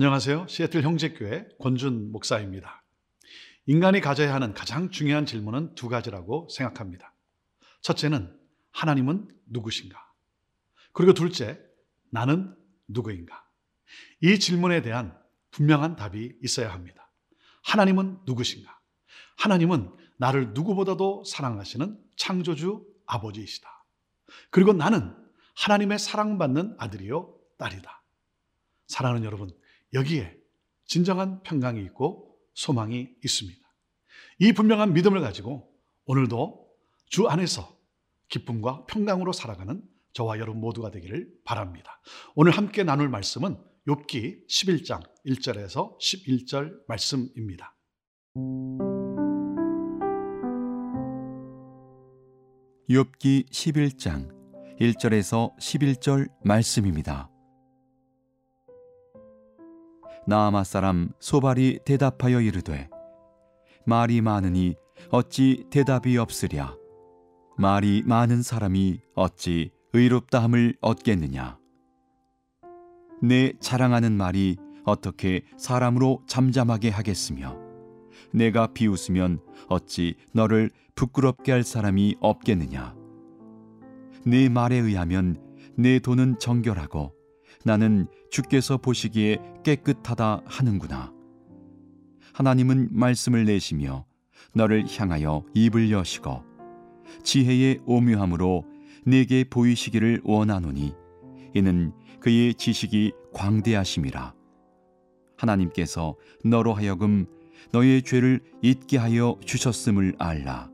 안녕하세요. 시애틀 형제교회 권준 목사입니다. 인간이 가져야 하는 가장 중요한 질문은 두 가지라고 생각합니다. 첫째는 하나님은 누구신가? 그리고 둘째, 나는 누구인가? 이 질문에 대한 분명한 답이 있어야 합니다. 하나님은 누구신가? 하나님은 나를 누구보다도 사랑하시는 창조주 아버지이시다. 그리고 나는 하나님의 사랑받는 아들이요 딸이다. 사랑하는 여러분, 여기에 진정한 평강이 있고 소망이 있습니다. 이 분명한 믿음을 가지고 오늘도 주 안에서 기쁨과 평강으로 살아가는 저와 여러분 모두가 되기를 바랍니다. 오늘 함께 나눌 말씀은 욥기 11장 1절에서 11절 말씀입니다. 욥기 11장 1절에서 11절 말씀입니다. 나아마 사람 소발이 대답하여 이르되 말이 많으니 어찌 대답이 없으랴. 말이 많은 사람이 어찌 의롭다함을 얻겠느냐. 내 자랑하는 말이 어떻게 사람으로 잠잠하게 하겠으며 내가 비웃으면 어찌 너를 부끄럽게 할 사람이 없겠느냐. 내 말에 의하면 내 돈은 정결하고 나는 주께서 보시기에 깨끗하다 하는구나. 하나님은 말씀을 내시며 너를 향하여 입을 여시고 지혜의 오묘함으로 내게 보이시기를 원하노니 이는 그의 지식이 광대하심이라. 하나님께서 너로 하여금 너의 죄를 잊게 하여 주셨음을 알라.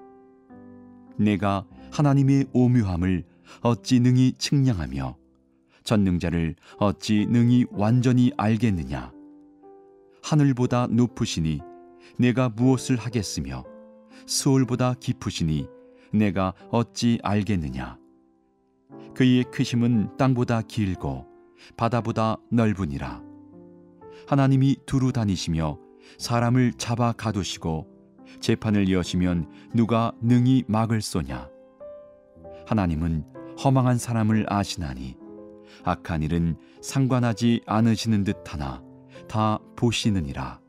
내가 하나님의 오묘함을 어찌 능히 측량하며 전능자를 어찌 능히 완전히 알겠느냐. 하늘보다 높으시니 내가 무엇을 하겠으며 수월보다 깊으시니 내가 어찌 알겠느냐. 그의 크심은 땅보다 길고 바다보다 넓으니라. 하나님이 두루 다니시며 사람을 잡아 가두시고 재판을 여시면 누가 능히 막을 쏘냐. 하나님은 허망한 사람을 아시나니 악한 일은 상관하지 않으시는 듯하나 다 보시느니라.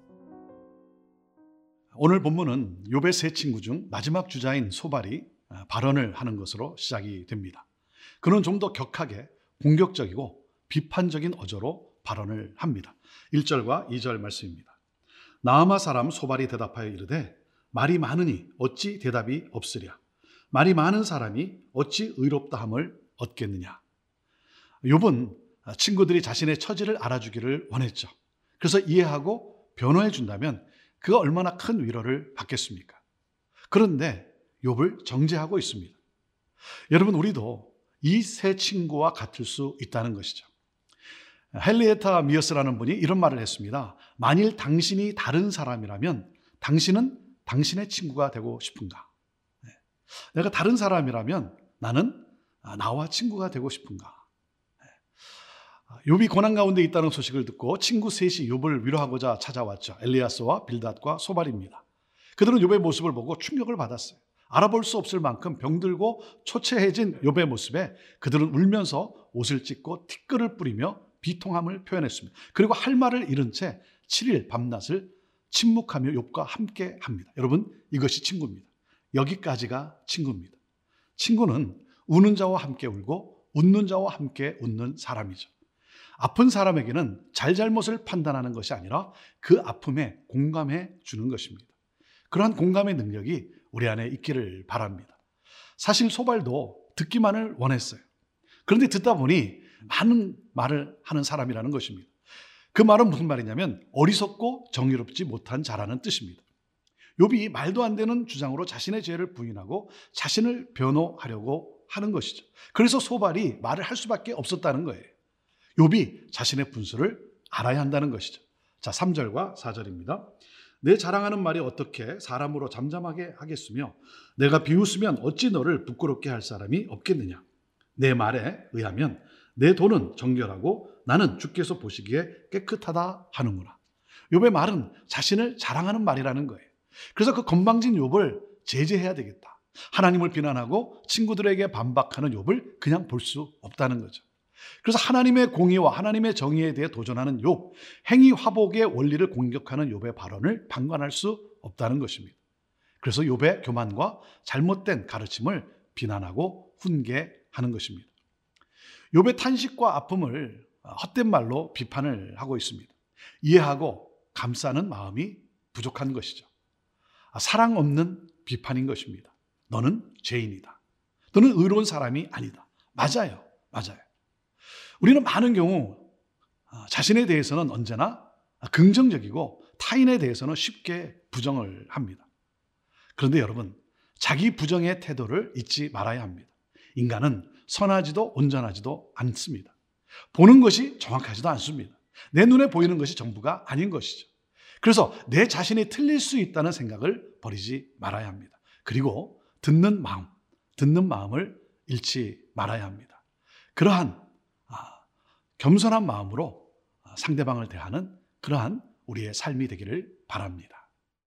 오늘 본문은 욥의 세 친구 중 마지막 주자인 소발이 발언을 하는 것으로 시작이 됩니다. 그는 좀 더 격하게 공격적이고 비판적인 어조로 발언을 합니다. 1절과 2절 말씀입니다. 나아마 사람 소발이 대답하여 이르되 말이 많으니 어찌 대답이 없으랴. 말이 많은 사람이 어찌 의롭다함을 얻겠느냐. 욥은 친구들이 자신의 처지를 알아주기를 원했죠. 그래서 이해하고 변호해 준다면 그가 얼마나 큰 위로를 받겠습니까? 그런데 욥을 정죄하고 있습니다. 여러분, 우리도 이 세 친구와 같을 수 있다는 것이죠. 헨리에타 미어스라는 분이 이런 말을 했습니다. 만일 당신이 다른 사람이라면 당신은 당신의 친구가 되고 싶은가? 내가 다른 사람이라면 나는 나와 친구가 되고 싶은가? 욥이 고난 가운데 있다는 소식을 듣고 친구 셋이 욥을 위로하고자 찾아왔죠. 엘리아스와 빌닷과 소발입니다. 그들은 욥의 모습을 보고 충격을 받았어요. 알아볼 수 없을 만큼 병들고 초췌해진 욥의 모습에 그들은 울면서 옷을 찢고 티끌을 뿌리며 비통함을 표현했습니다. 그리고 할 말을 잃은 채 7일 밤낮을 침묵하며 욥과 함께 합니다. 여러분, 이것이 친구입니다. 여기까지가 친구입니다. 친구는 우는 자와 함께 울고 웃는 자와 함께 웃는 사람이죠. 아픈 사람에게는 잘잘못을 판단하는 것이 아니라 그 아픔에 공감해 주는 것입니다. 그러한 공감의 능력이 우리 안에 있기를 바랍니다. 사실 소발도 듣기만을 원했어요. 그런데 듣다 보니 많은 말을 하는 사람이라는 것입니다. 그 말은 무슨 말이냐면 어리석고 정의롭지 못한 자라는 뜻입니다. 욥이 말도 안 되는 주장으로 자신의 죄를 부인하고 자신을 변호하려고 하는 것이죠. 그래서 소발이 말을 할 수밖에 없었다는 거예요. 욥이 자신의 분수를 알아야 한다는 것이죠. 자, 3절과 4절입니다. 내 자랑하는 말이 어떻게 사람으로 잠잠하게 하겠으며 내가 비웃으면 어찌 너를 부끄럽게 할 사람이 없겠느냐. 내 말에 의하면 내 돈은 정결하고 나는 주께서 보시기에 깨끗하다 하는구나. 욥의 말은 자신을 자랑하는 말이라는 거예요. 그래서 그 건방진 욥을 제재해야 되겠다. 하나님을 비난하고 친구들에게 반박하는 욥을 그냥 볼 수 없다는 거죠. 그래서 하나님의 공의와 하나님의 정의에 대해 도전하는 욥, 행위 화복의 원리를 공격하는 욥의 발언을 방관할 수 없다는 것입니다. 그래서 욥의 교만과 잘못된 가르침을 비난하고 훈계하는 것입니다. 욥의 탄식과 아픔을 헛된 말로 비판을 하고 있습니다. 이해하고 감싸는 마음이 부족한 것이죠. 사랑 없는 비판인 것입니다. 너는 죄인이다. 너는 의로운 사람이 아니다. 맞아요. 우리는 많은 경우 자신에 대해서는 언제나 긍정적이고 타인에 대해서는 쉽게 부정을 합니다. 그런데 여러분, 자기 부정의 태도를 잊지 말아야 합니다. 인간은 선하지도 온전하지도 않습니다. 보는 것이 정확하지도 않습니다. 내 눈에 보이는 것이 전부가 아닌 것이죠. 그래서 내 자신이 틀릴 수 있다는 생각을 버리지 말아야 합니다. 그리고 듣는 마음을 잃지 말아야 합니다. 그러한 겸손한 마음으로 상대방을 대하는 그러한 우리의 삶이 되기를 바랍니다.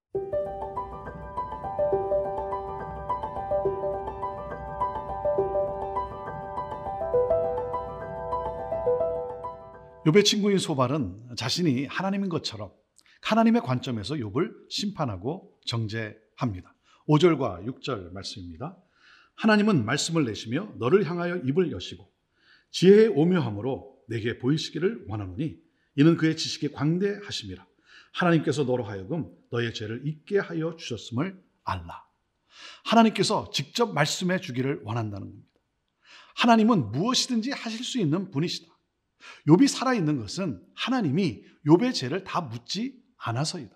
욥의 친구인 소발은 자신이 하나님인 것처럼 하나님의 관점에서 욥을 심판하고 정죄합니다. 5절과 6절 말씀입니다. 하나님은 말씀을 내시며 너를 향하여 입을 여시고 지혜의 오묘함으로 내게 보이시기를 원하노니 이는 그의 지식이 광대하심이라. 하나님께서 너로 하여금 너의 죄를 잊게 하여 주셨음을 알라. 하나님께서 직접 말씀해 주기를 원한다는 겁니다. 하나님은 무엇이든지 하실 수 있는 분이시다. 욥이 살아있는 것은 하나님이 욥의 죄를 다 묻지 않아서이다.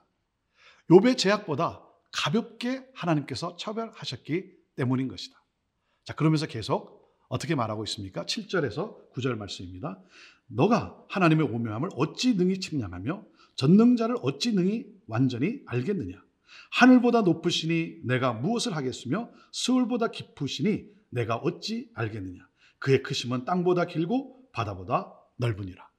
욥의 죄악보다 가볍게 하나님께서 처벌하셨기 때문인 것이다. 자, 그러면서 계속 어떻게 말하고 있습니까? 7절에서 9절 말씀입니다. 너가 하나님의 오묘함을 어찌 능히 측량하며 전능자를 어찌 능히 완전히 알겠느냐? 하늘보다 높으시니 내가 무엇을 하겠으며 스울보다 깊으시니 내가 어찌 알겠느냐? 그의 크심은 땅보다 길고 바다보다 넓으니라.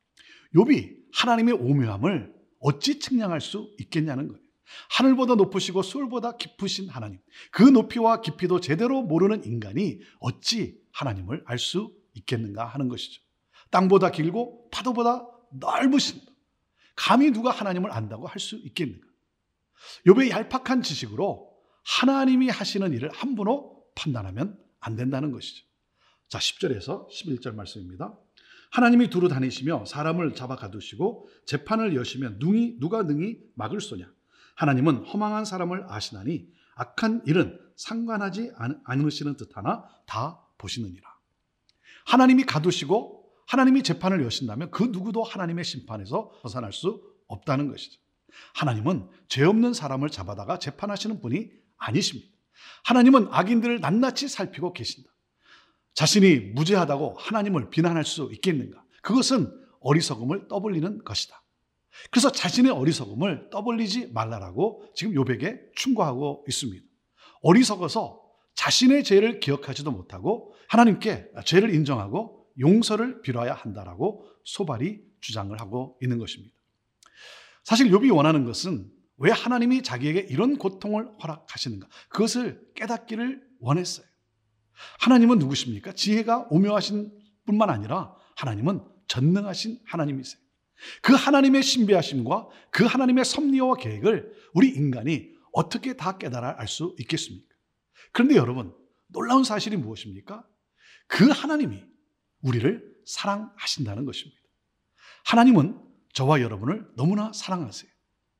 욥이 하나님의 오묘함을 어찌 측량할 수 있겠냐는 거예요. 하늘보다 높으시고 수울보다 깊으신 하나님, 그 높이와 깊이도 제대로 모르는 인간이 어찌 하나님을 알 수 있겠는가 하는 것이죠. 땅보다 길고 파도보다 넓으신 분, 감히 누가 하나님을 안다고 할 수 있겠는가? 욥의 얄팍한 지식으로 하나님이 하시는 일을 함부로 판단하면 안 된다는 것이죠. 자, 10절에서 11절 말씀입니다. 하나님이 두루 다니시며 사람을 잡아 가두시고 재판을 여시면 누가 능히 막을 소냐? 하나님은 허망한 사람을 아시나니 악한 일은 상관하지 않으시는 듯하나 다 보시느니라. 하나님이 가두시고 하나님이 재판을 여신다면 그 누구도 하나님의 심판에서 벗어날 수 없다는 것이죠. 하나님은 죄 없는 사람을 잡아다가 재판하시는 분이 아니십니다. 하나님은 악인들을 낱낱이 살피고 계신다. 자신이 무죄하다고 하나님을 비난할 수 있겠는가? 그것은 어리석음을 떠벌리는 것이다. 그래서 자신의 어리석음을 떠벌리지 말라라고 지금 욥에게 충고하고 있습니다. 어리석어서 자신의 죄를 기억하지도 못하고 하나님께 죄를 인정하고 용서를 빌어야 한다라고 소발이 주장을 하고 있는 것입니다. 사실 욥이 원하는 것은 왜 하나님이 자기에게 이런 고통을 허락하시는가? 그것을 깨닫기를 원했어요. 하나님은 누구십니까? 지혜가 오묘하신 뿐만 아니라 하나님은 전능하신 하나님이세요. 그 하나님의 신비하심과 그 하나님의 섭리와 계획을 우리 인간이 어떻게 다 깨달아 알 수 있겠습니까? 그런데 여러분, 놀라운 사실이 무엇입니까? 그 하나님이 우리를 사랑하신다는 것입니다. 하나님은 저와 여러분을 너무나 사랑하세요.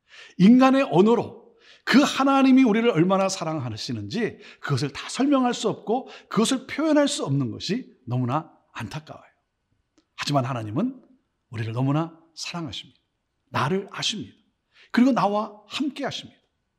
인간의 언어로 그 하나님이 우리를 얼마나 사랑하시는지 그것을 다 설명할 수 없고 그것을 표현할 수 없는 것이 너무나 안타까워요. 하지만 하나님은 우리를 너무나 사랑하십니다. 나를 아십니다. 그리고 나와 함께 하십니다.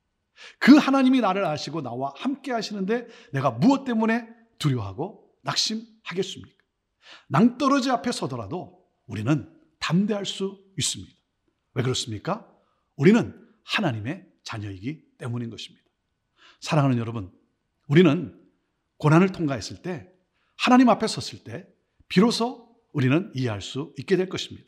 그 하나님이 나를 아시고 나와 함께 하시는데 내가 무엇 때문에 두려워하고 낙심하겠습니까? 낭떠러지 앞에 서더라도 우리는 담대할 수 있습니다. 왜 그렇습니까? 우리는 하나님의 자녀이기 때문인 것입니다. 사랑하는 여러분, 우리는 고난을 통과했을 때, 하나님 앞에 섰을 때 비로소 우리는 이해할 수 있게 될 것입니다.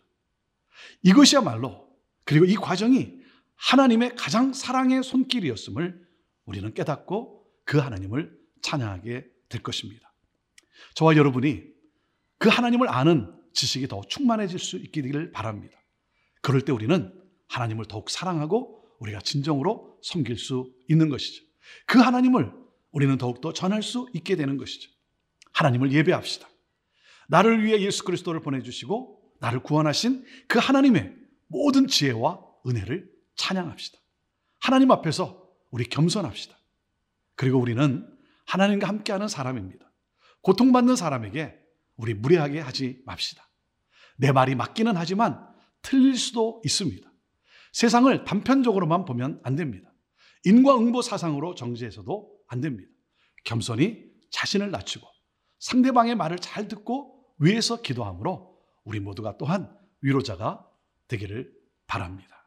이것이야말로, 그리고 이 과정이 하나님의 가장 사랑의 손길이었음을 우리는 깨닫고 그 하나님을 찬양하게 될 것입니다. 저와 여러분이 그 하나님을 아는 지식이 더 충만해질 수 있기를 바랍니다. 그럴 때 우리는 하나님을 더욱 사랑하고 우리가 진정으로 섬길 수 있는 것이죠. 그 하나님을 우리는 더욱더 전할 수 있게 되는 것이죠. 하나님을 예배합시다. 나를 위해 예수 그리스도를 보내주시고 나를 구원하신 그 하나님의 모든 지혜와 은혜를 찬양합시다. 하나님 앞에서 우리 겸손합시다. 그리고 우리는 하나님과 함께하는 사람입니다. 고통받는 사람에게 우리 무례하게 하지 맙시다. 내 말이 맞기는 하지만 틀릴 수도 있습니다. 세상을 단편적으로만 보면 안 됩니다. 인과응보 사상으로 정죄해서도 안 됩니다. 겸손히 자신을 낮추고 상대방의 말을 잘 듣고 위에서 기도함으로 우리 모두가 또한 위로자가 되기를 바랍니다.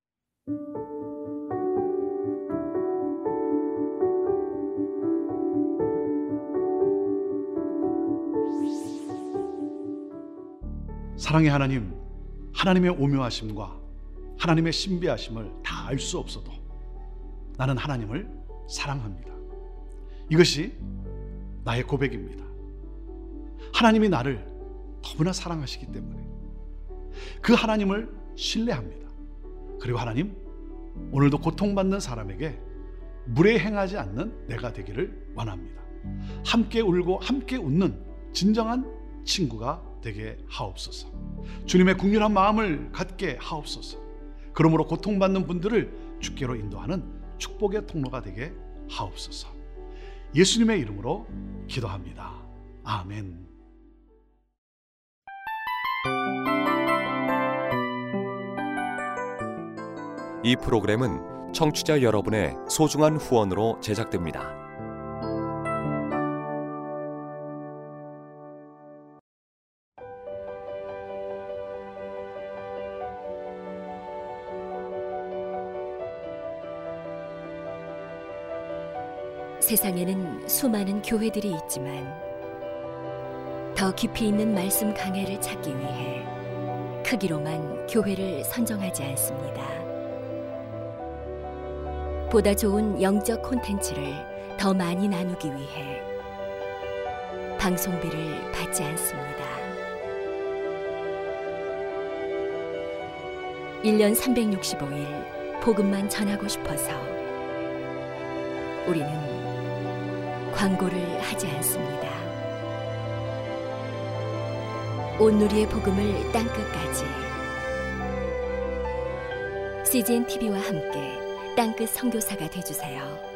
사랑의 하나님, 하나님의 오묘하심과 하나님의 신비하심을 다 알 수 없어도 나는 하나님을 사랑합니다. 이것이 나의 고백입니다. 하나님이 나를 너무나 사랑하시기 때문에 그 하나님을 신뢰합니다. 그리고 하나님, 오늘도 고통받는 사람에게 무례행하지 않는 내가 되기를 원합니다. 함께 울고 함께 웃는 진정한 친구가 되게 하옵소서. 주님의 국률한 마음을 갖게 하옵소서. 그러므로 고통받는 분들을 주께로 인도하는 축복의 통로가 되게 하옵소서. 예수님의 이름으로 기도합니다. 아멘. 이 프로그램은 청취자 여러분의 소중한 후원으로 제작됩니다. 세상에는 수많은 교회들이 있지만 더 깊이 있는 말씀 강해를 찾기 위해 크기로만 교회를 선정하지 않습니다. 보다 좋은 영적 콘텐츠를 더 많이 나누기 위해 방송비를 받지 않습니다. 1년 365일 복음만 전하고 싶어서 우리는 광고를 하지 않습니다. 온누리의 복음을 땅끝까지 CGN TV와 함께 땅끝 선교사가 되어주세요.